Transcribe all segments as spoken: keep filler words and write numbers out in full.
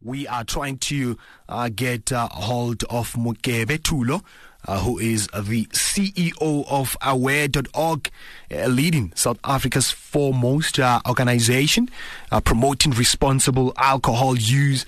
we are trying to uh, get uh, hold of Mokebe Thulo, uh, who is the C E O of aware dot org, uh, leading South Africa's foremost uh, organization uh, promoting responsible alcohol use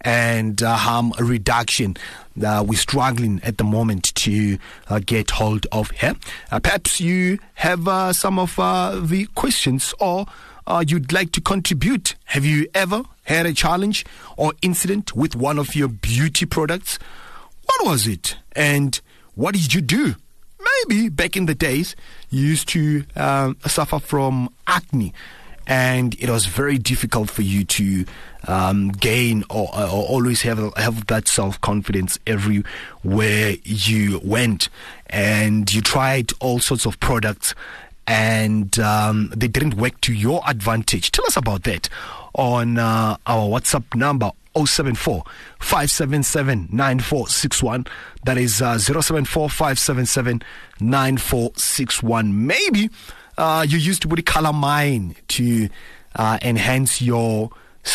and uh, harm reduction. Uh, we're struggling at the moment to uh, get hold of her. Uh, perhaps you have uh, some of uh, the questions, or uh, you'd like to contribute. Have you ever had a challenge or incident with one of your beauty products? What was it? And what did you do? Maybe back in the days, you used to um, suffer from acne, and it was very difficult for you to um, gain or, or always have have that self-confidence everywhere you went. And you tried all sorts of products, and um, they didn't work to your advantage. Tell us about that on uh, our WhatsApp number, oh seven four, five seven seven, nine four six one. That is uh, zero seven four, five seven seven, nine four six one. Maybe uh, you used to put calamine to uh, enhance your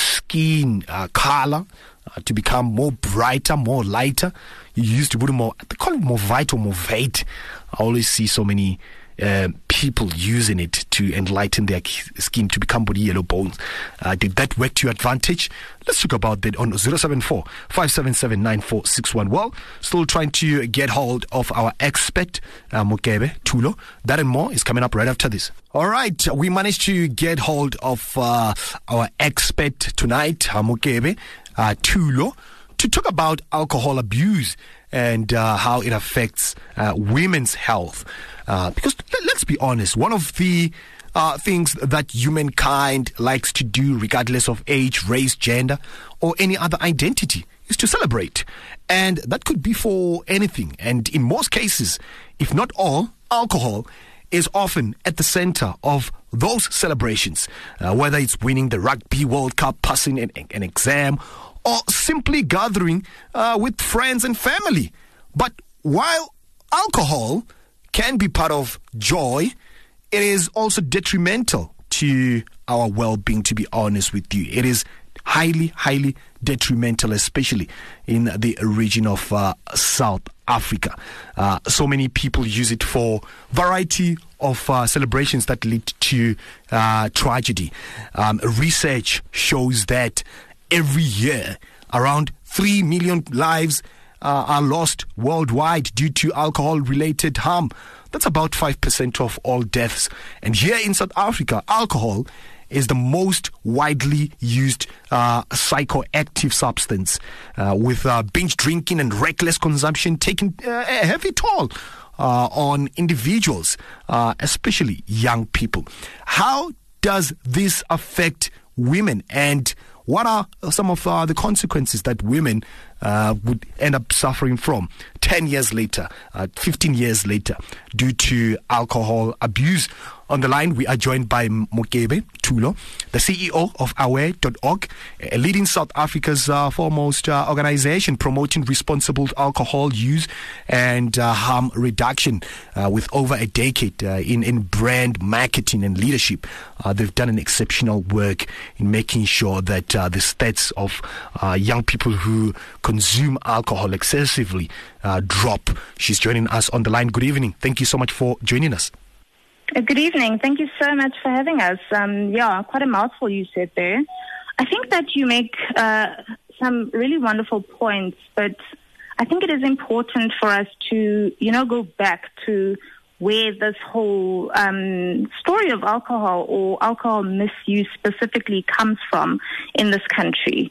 skin uh, color, uh, to become more brighter, more lighter. You used to put more, they call it more vital, more vate. I always see so many Uh, people using it to enlighten their skin to become body yellow bones. Uh, did that work to your advantage? Let's talk about that on zero seven four, five seven seven, nine four six one. Well, still trying to get hold of our expert, uh, Mokebe Thulo. That and more is coming up right after this. All right, we managed to get hold of uh, our expert tonight, uh, Mokebe uh, Thulo, to talk about alcohol abuse and uh, how it affects uh, women's health. Uh, because let's be honest, one of the uh, things that humankind likes to do, regardless of age, race, gender, or any other identity, is to celebrate. And that could be for anything. And in most cases, if not all, alcohol is often at the center of those celebrations, uh, whether it's winning the Rugby World Cup, passing an, an exam, or simply gathering uh, with friends and family. But while alcohol can be part of joy, it is also detrimental to our well-being, to be honest with you. It is highly, highly detrimental, especially in the region of uh, South Africa. Uh, so many people use it for variety of uh, celebrations that lead to uh, tragedy. Um, research shows that every year, around three million lives uh, are lost worldwide due to alcohol-related harm. That's about five percent of all deaths. And here in South Africa, alcohol is the most widely used uh, psychoactive substance, uh, with uh, binge drinking and reckless consumption taking uh, a heavy toll uh, on individuals, uh, especially young people. How does this affect women, and what are some of uh, the consequences that women uh, would end up suffering from ten years later, uh, fifteen years later, due to alcohol abuse? On the line, we are joined by Mokebe Thulo, the C E O of aware dot org, a leading South Africa's uh, foremost uh, organization promoting responsible alcohol use and uh, harm reduction, uh, with over a decade uh, in, in brand marketing and leadership. Uh, they've done an exceptional work in making sure that uh, the stats of uh, young people who consume alcohol excessively uh, drop. She's joining us on the line. Good evening. Thank you so much for joining us. Good evening. Thank you so much for having us. Um, yeah, quite a mouthful you said there. I think that you make uh, some really wonderful points, but I think it is important for us to, you know, go back to where this whole um, story of alcohol or alcohol misuse specifically comes from in this country.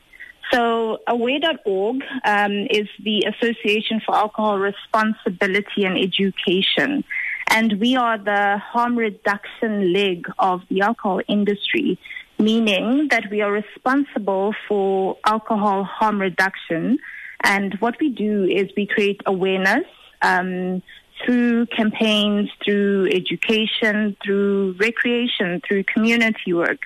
So aware dot org um, is the Association for Alcohol Responsibility and Education. And we are the harm reduction leg of the alcohol industry, meaning that we are responsible for alcohol harm reduction. And what we do is we create awareness um, through campaigns, through education, through recreation, through community work,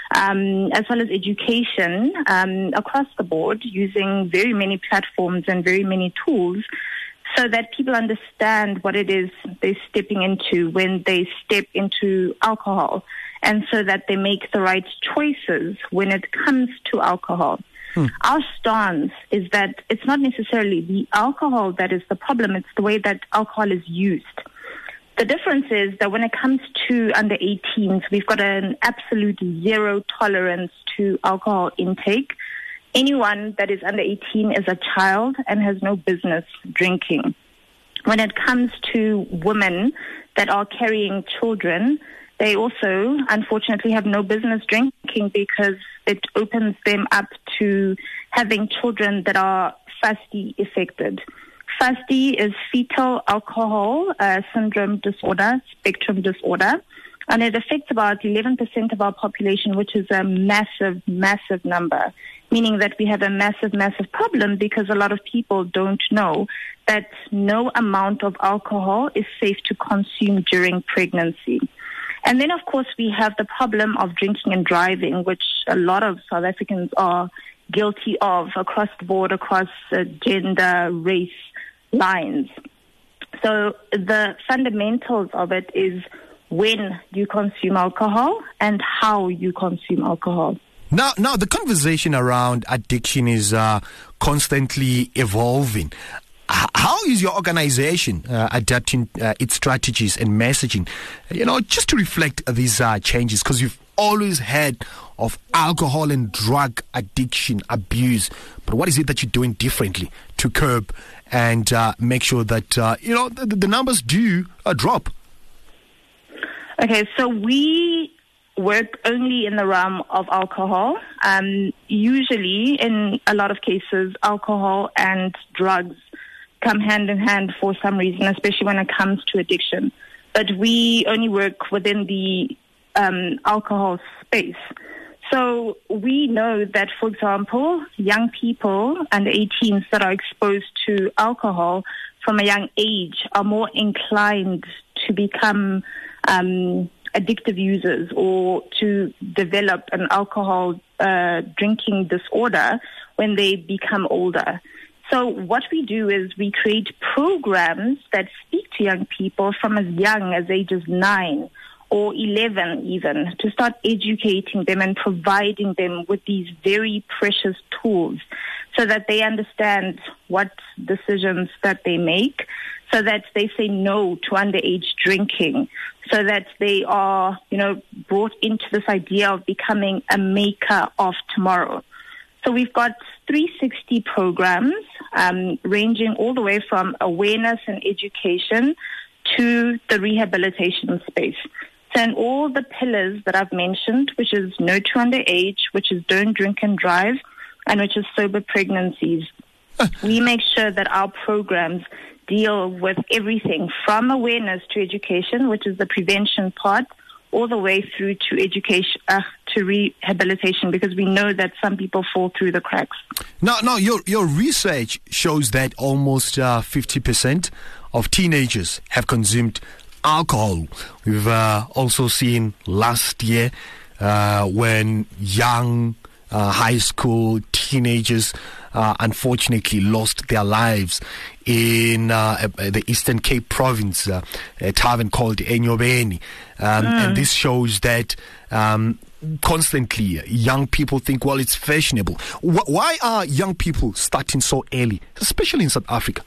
um, as well as education um, across the board, using very many platforms and very many tools, so that people understand what it is they're stepping into when they step into alcohol, and so that they make the right choices when it comes to alcohol. Hmm. Our stance is that it's not necessarily the alcohol that is the problem, it's the way that alcohol is used. The difference is that when it comes to under eighteens, we've got an absolute zero tolerance to alcohol intake. Anyone that is under eighteen is a child and has no business drinking. When it comes to women that are carrying children, they also, unfortunately, have no business drinking because it opens them up to having children that are FASD affected. FASD is fetal alcohol uh, syndrome disorder, spectrum disorder, and it affects about eleven percent of our population, which is a massive, massive number, meaning that we have a massive, massive problem because a lot of people don't know that no amount of alcohol is safe to consume during pregnancy. And then, of course, we have the problem of drinking and driving, which a lot of South Africans are guilty of across the board, across uh, gender, race lines. So the fundamentals of it is when you consume alcohol and how you consume alcohol. Now, now the conversation around addiction is uh, constantly evolving. How is your organization uh, adapting uh, its strategies and messaging, you know, just to reflect these uh, changes? Because you've always heard of alcohol and drug addiction abuse. But what is it that you're doing differently to curb and uh, make sure that, uh, you know, the, the numbers do uh, drop? Okay, so we work only in the realm of alcohol. Um, usually, in a lot of cases, alcohol and drugs come hand in hand for some reason, especially when it comes to addiction. But we only work within the um, alcohol space. So we know that, for example, young people under eighteens that are exposed to alcohol from a young age are more inclined to become um, addictive users or to develop an alcohol uh, drinking disorder when they become older. So what we do is we create programs that speak to young people from as young as ages nine or eleven even, to start educating them and providing them with these very precious tools so that they understand what decisions that they make, so that they say no to underage drinking, so that they are, you know, brought into this idea of becoming a maker of tomorrow. So we've got three sixty programs um, ranging all the way from awareness and education to the rehabilitation space. So in all the pillars that I've mentioned, which is no to underage, which is don't drink and drive, and which is sober pregnancies, we make sure that our programs deal with everything from awareness to education, which is the prevention part, all the way through to education, uh, to rehabilitation, because we know that some people fall through the cracks. Now, now your your research shows that almost uh, fifty percent of teenagers have consumed alcohol. We've uh, also seen last year uh, when young uh, high school teenagers uh, unfortunately lost their lives in uh, the Eastern Cape province, uh, a tavern called Enyobeni. Um, mm. And this shows that um, constantly young people think, well, it's fashionable. Wh- why are young people starting so early, especially in South Africa?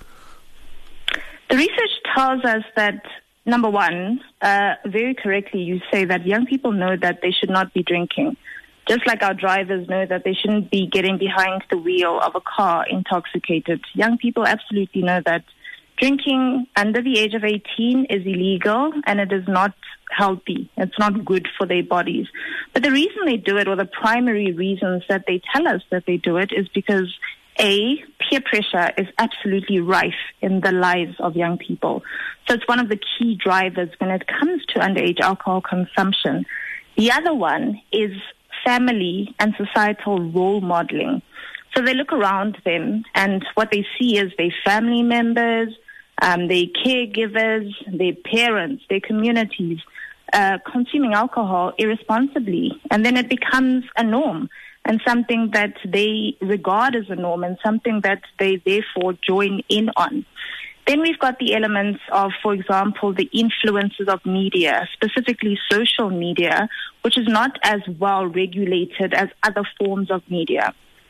The research tells us that, number one, uh, very correctly you say that young people know that they should not be drinking. Just like our drivers know that they shouldn't be getting behind the wheel of a car intoxicated. Young people absolutely know that drinking under the age of eighteen is illegal and it is not healthy. It's not good for their bodies. But the reason they do it, or the primary reasons that they tell us that they do it, is because A, peer pressure is absolutely rife in the lives of young people. So it's one of the key drivers when it comes to underage alcohol consumption. The other one is family and societal role modeling. So they look around them and what they see is their family members, um, their caregivers, their parents, their communities uh, consuming alcohol irresponsibly. And then it becomes a norm and something that they regard as a norm and something that they therefore join in on. Then we've got the elements of, for example, the influences of media, specifically social media, which is not as well regulated as other forms of media.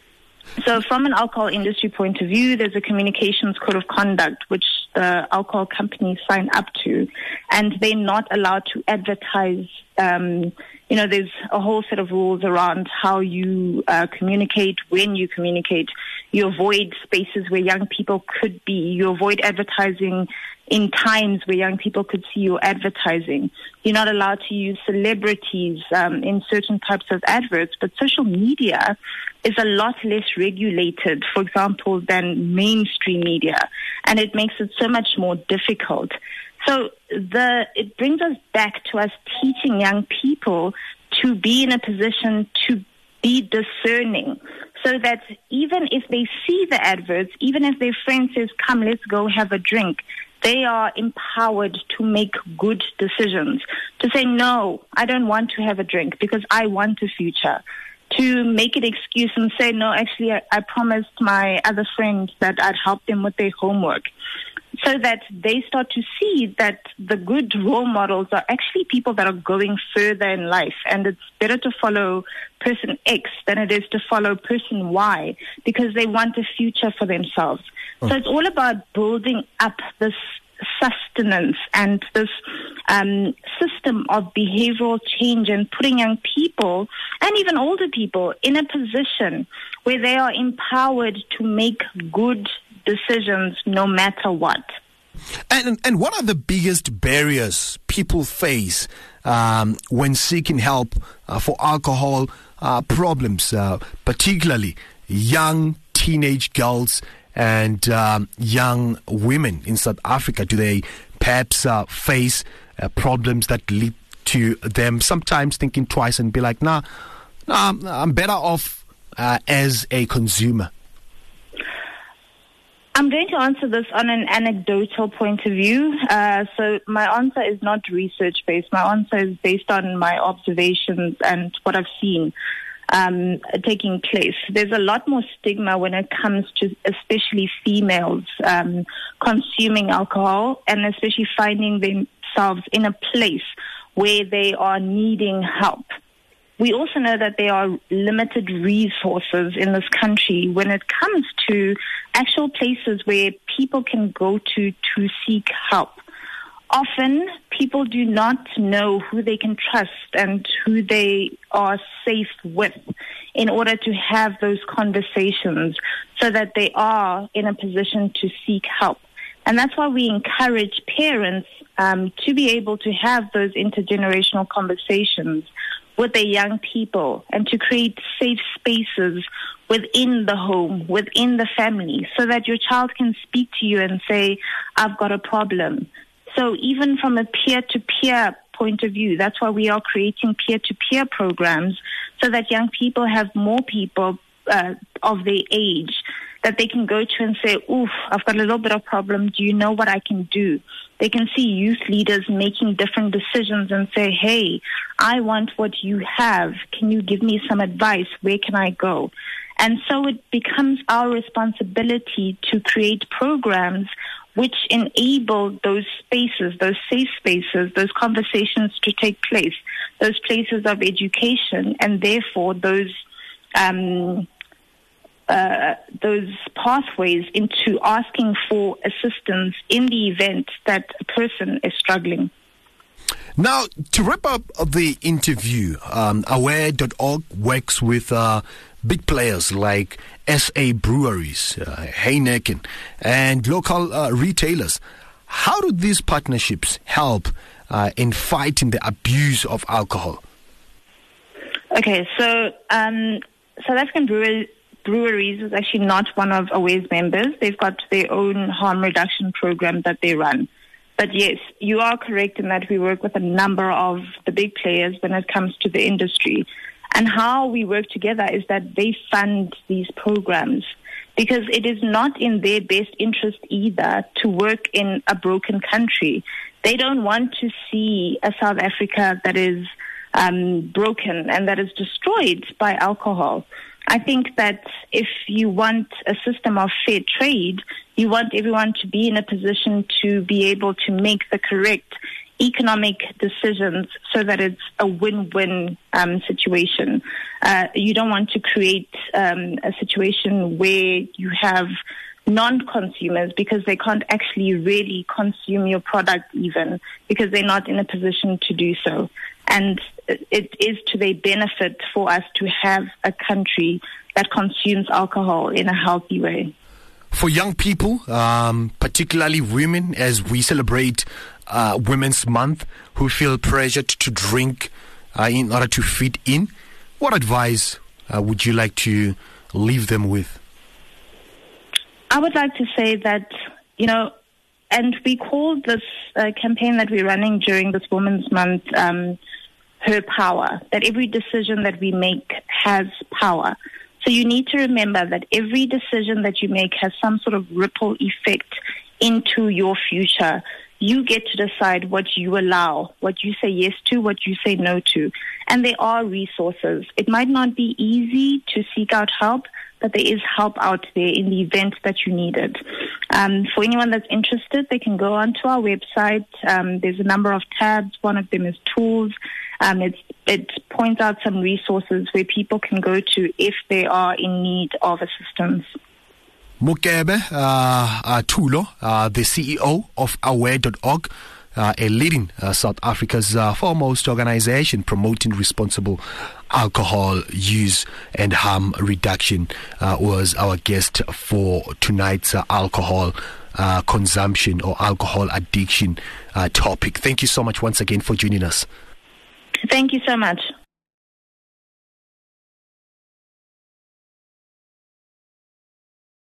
So from an alcohol industry point of view, there's a communications code of conduct which the alcohol companies sign up to, and they're not allowed to advertise. Um, you know, there's a whole set of rules around how you uh, communicate, when you communicate. You avoid spaces where young people could be. You avoid advertising in times where young people could see your advertising. You're not allowed to use celebrities um, in certain types of adverts, but social media is a lot less regulated, for example, than mainstream media, and it makes it so much more difficult. So the it brings us back to us teaching young people to be in a position to be discerning, so that even if they see the adverts, even if their friend says, come, let's go have a drink, they are empowered to make good decisions, to say, no, I don't want to have a drink because I want a future, to make an excuse and say, no, actually, I, I promised my other friend that I'd help them with their homework, so that they start to see that the good role models are actually people that are going further in life, and it's better to follow person X than it is to follow person Y, because they want a future for themselves. Oh. So it's all about building up this sustenance and this um, system of behavioral change, and putting young people and even older people in a position where they are empowered to make good decisions no matter what. And and what are the biggest barriers people face um, when seeking help uh, for alcohol uh, problems, uh, particularly young teenage girls and um, young women in South Africa? Do they perhaps uh, face uh, problems that lead to them sometimes thinking twice and be like, nah, nah I'm better off uh, as a consumer? I'm going to answer this on an anecdotal point of view. Uh, so my answer is not research-based. My answer is based on my observations and what I've seen um, taking place. There's a lot more stigma when it comes to especially females um, consuming alcohol, and especially finding themselves in a place where they are needing help. We also know that there are limited resources in this country when it comes to actual places where people can go to to seek help. Often, people do not know who they can trust and who they are safe with in order to have those conversations, so that they are in a position to seek help. And that's why we encourage parents um, to be able to have those intergenerational conversations with their young people, and to create safe spaces within the home, within the family, so that your child can speak to you and say, I've got a problem. So even from a peer-to-peer point of view, that's why we are creating peer-to-peer programs, so that young people have more people uh, of their age that they can go to and say, oof, I've got a little bit of problem. Do you know what I can do? They can see youth leaders making different decisions and say, hey, I want what you have. Can you give me some advice? Where can I go? And so it becomes our responsibility to create programs which enable those spaces, those safe spaces, those conversations to take place, those places of education, and therefore those um, uh, those pathways into asking for assistance in the event that a person is struggling. Now, to wrap up the interview, um, aware dot org works with uh, big players like S A Breweries, uh, Heineken, and local uh, retailers. How do these partnerships help uh, in fighting the abuse of alcohol? Okay, so um, South African Breweries, Breweries is actually not one of Aware's members. They've got their own harm reduction program that they run. But yes, you are correct in that we work with a number of the big players when it comes to the industry. And how we work together is that they fund these programs, because it is not in their best interest either to work in a broken country. They don't want to see a South Africa that is um, broken and that is destroyed by alcohol. I think that if you want a system of fair trade, you want everyone to be in a position to be able to make the correct economic decisions so that it's a win-win um, situation. Uh, you don't want to create um, a situation where you have non-consumers because they can't actually really consume your product even because they're not in a position to do so. And it is to their benefit for us to have a country that consumes alcohol in a healthy way. For young people, um, particularly women, as we celebrate uh, Women's Month, who feel pressured to drink uh, in order to fit in, what advice uh, would you like to leave them with? I would like to say that, you know, and we call this uh, campaign that we're running during this Women's Month um, Her Power, that every decision that we make has power. So you need to remember that every decision that you make has some sort of ripple effect into your future. You get to decide what you allow, what you say yes to, what you say no to. And there are resources. It might not be easy to seek out help, but there is help out there in the event that you need it. Um, for anyone that's interested, they can go onto our website. Um, there's a number of tabs. One of them is tools. Um, it's, it points out some resources where people can go to if they are in need of assistance. Mokebe uh, uh, Thulo, uh, the C E O of aware dot org, uh, a leading uh, South Africa's uh, foremost organization promoting responsible alcohol use and harm reduction, uh, was our guest for tonight's uh, alcohol uh, consumption or alcohol addiction uh, topic. Thank you so much once again for joining us. Thank you so much.